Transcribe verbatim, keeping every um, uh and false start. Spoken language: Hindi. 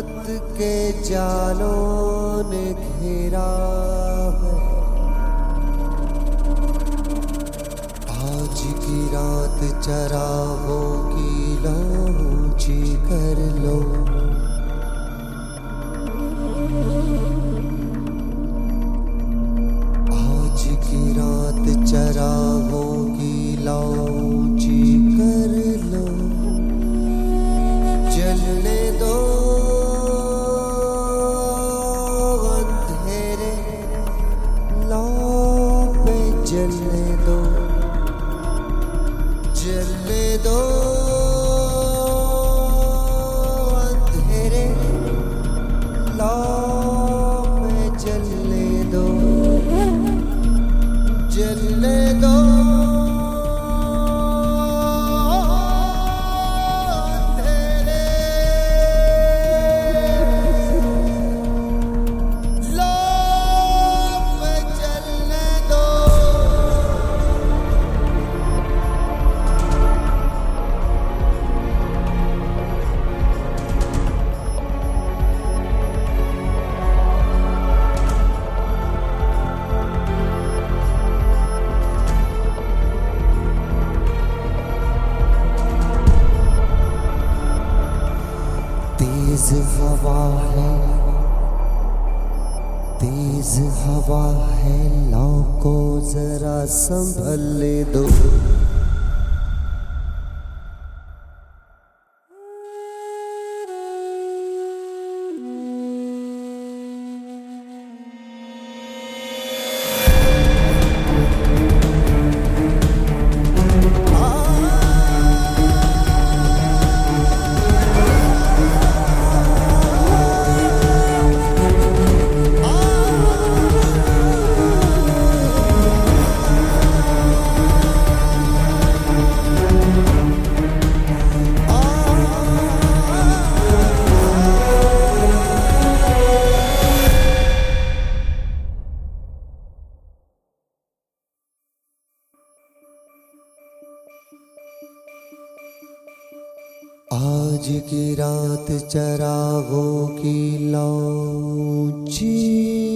के जालों ने घेरा है। आज की रात चरागों की लौची कर लो। आज की रात चरागों की लौची कर लो। जलने दो अंधेरे लौ पे, जलने दो, जलने दो अंधेरे लौ पे, जलने दो, जलने दो तेज हवा है, तेज हवा है, लौ को जरा संभल दो। आज की रात चरागों की लौची